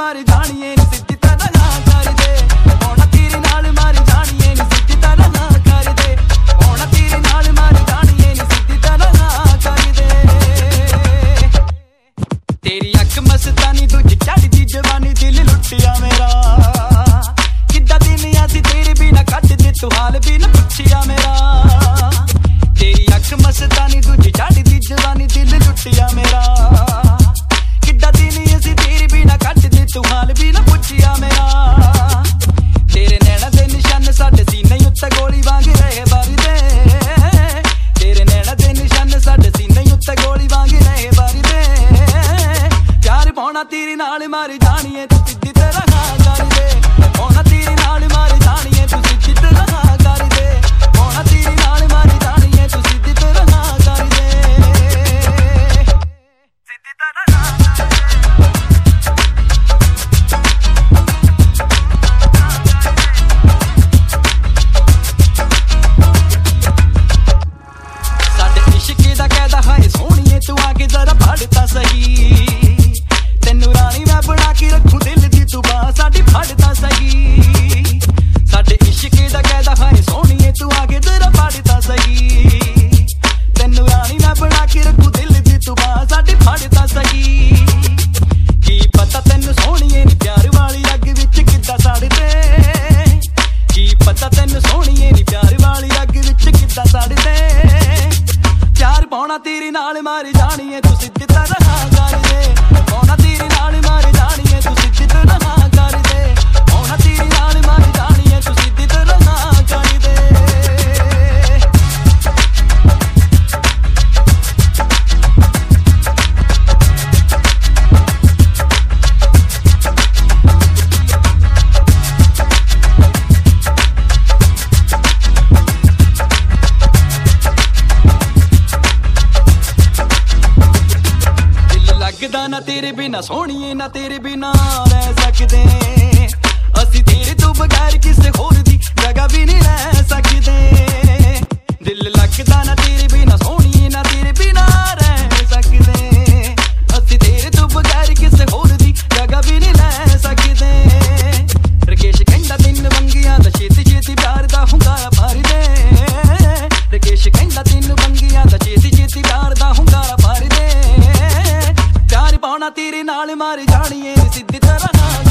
मारी जानिए नी सिद्धी तरह ना कर दे होना तेरे नाल मारी जानिए नी सिद्धी तरह ना कर दे होना तेरे नाल मारी जानिए नी सिद्धी तरह ना कर दे तेरी अख मस्तानी दूजी चढ़दी जवानी दिल लुटिया मेरा किद्दा दिन असी तेरे बिना कट दे तू हाल भी न पुछिया मेरा तेरी अख मस्तानी दूजी चढ़दी जवानी दिल लुटिया मेरा किद्दा दिन असी तेरे बिना कट दे तू हाल भी न पुछिया मेरा तेरे नैना दे निशान साडे सीने उत्ते गोली वांग रहे बारदे तेरे नैना दे निशान साडे सीने उत्ते गोली वांग रहे बारदे प्यार पाउणा तेरे नाल मारी जानिए तू सिद्धी तरह ना कर दे पाउणा तेरे नाल मारी जानिए तू सिद्धी तरह ना कर दे पाउणा तेरे नाल मारी जानिए तू सिद्धी तरह ना कर दे सिद्धी तरह ना साडे इश्क दा कहदा है सोहणीए तू आके जरा पढ़ता सही तेनू रानी मैं बना के रखूं दिल दी तू बाह साडी फड़दा सही साडे इश्क दा कहदा है सोहणीए तू आके जरा पढ़ता सही तेनू रानी मैं बना के रखूं दिल दी तू बाह साडी फड़दा सही की पता तेनू सोहणीए नी प्यार वाली अग विच किद्दां सड़दे की पता तेनू सोहणीए नी प्यार वाली अग विच किद्दां सड़दे प्यार पाउणा तेरे नाल मारी जानिए तू सिद्धी तरह ना कर दे पाउणा तेरे नाल मारी जानिए तू सिद्धी तरह ना कर दे पाउणा तेरे नाल मारी जानिए तू सिद्धी तरह ना कर दे लगदा ना तेरे बिना सोहणीए ना तेरे बिना रह सकदे असी तेरे तो बगैर किसे होर दी जगह भी नहीं रह सकदे दिल लगदा ना तेरे बिना सोहणीए ना तेरे बिना रह सकदे असी तेरे तो बगैर किसे होर दी जगह भी नहीं रह सकदे रकेश कहंदा दिन वंगियां दा छेती छेती प्यार दा हुंगारा भर दे रकेश कहंदा दिन वंगियां दा छेती छेती प्यार दा हुंगारा भर दे प्यार पाउणा तेरे नाल मारी जानिए सिद्धी तरह ना